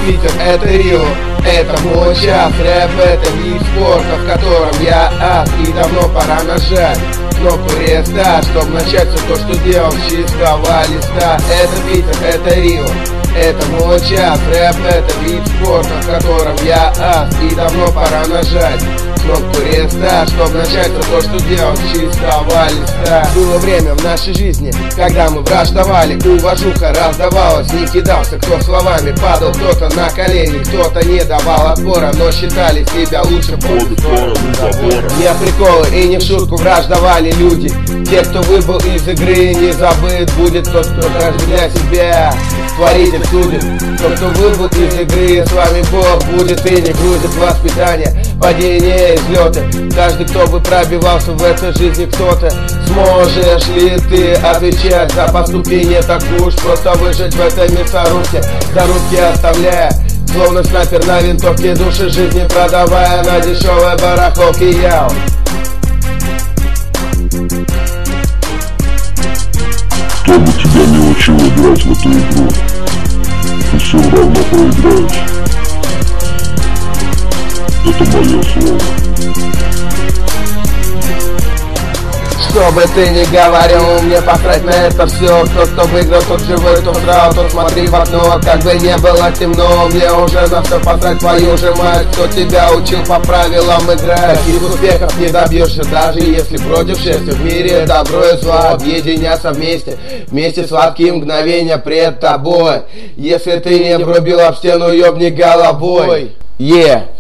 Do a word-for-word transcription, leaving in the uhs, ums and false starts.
Питер, это Рио, это мой час. Рэп — это вид спорта, в котором я ас. И давно пора нажать кнопку реста, чтобы начать все то, что делал с чистого листа. Это Питер, это Рио, это мой час. Рэп — это вид спорта, в котором я ас. И давно пора нажать кнопку реста, чтобы начать все то, что делал с чистого листа. Было время в нашей жизни, когда мы враждовали, уважуха раздавалась, не кидался кто словами, падал кто-то на колени, кто-то не давал отпора, но считали себя лучше под забора. Не приколы и не в шутку враждовали люди. Те, кто выбыл из игры, не забыт будет тот, кто каждый для себя творитель судит. Тот, кто выбыл из игры, с вами Бог будет и не грузит воспитание, падение и взлеты. Каждый, кто бы пробивался в этой жизни, кто-то. Сможешь ли ты отвечать за поступки? Не так уж просто выжить в этой мясорубке, зарубки оставляя, словно снайпер на винтовке, души жизни продавая на дешевой барахолке. Яу. Кто бы тебя не учил играть в эту игру, ты все равно проиграешь. Это мое слово. Что бы ты ни говорил, мне посрать на это все. Тот, кто выиграл, тот живой, тот срал, тот смотри в окно. Как бы не было темно, мне уже на все посрать, твою же мать. Кто тебя учил по правилам играть? Таких успехов не добьешься, даже если против счастья. В мире добро и зло объединяться вместе. Вместе сладкие мгновения пред тобой. Если ты не врубил об стену, ёбни головой. Yeah.